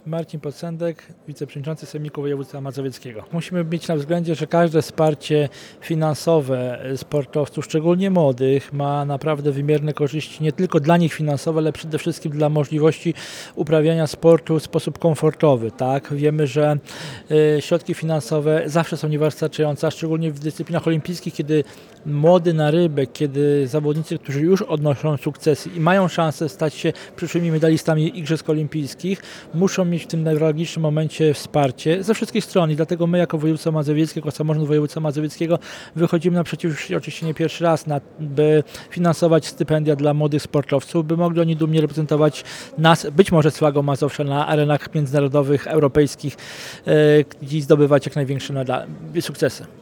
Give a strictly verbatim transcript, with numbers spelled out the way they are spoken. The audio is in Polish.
Marcin Podsędek, wiceprzewodniczący Sejmiku Województwa Mazowieckiego. Musimy mieć na względzie, że każde wsparcie finansowe sportowców, szczególnie młodych, ma naprawdę wymierne korzyści nie tylko dla nich finansowe, ale przede wszystkim dla możliwości uprawiania sportu w sposób komfortowy. Tak? Wiemy, że y, środki finansowe zawsze są niewystarczające, a szczególnie w dyscyplinach olimpijskich, kiedy młody narybek, kiedy zawodnicy, którzy już odnoszą sukcesy i mają szansę stać się przyszłymi medalistami Igrzysk Olimpijskich, muszą mieć w tym newralgicznym momencie wsparcie ze wszystkich stron i dlatego my jako województwo mazowieckie, jako samorząd województwa mazowieckiego wychodzimy naprzeciw już oczywiście nie pierwszy raz, na, by finansować stypendia dla młodych sportowców, by mogli oni dumnie reprezentować nas, być może z flagą Mazowsza na arenach międzynarodowych, europejskich e, i zdobywać jak największe sukcesy.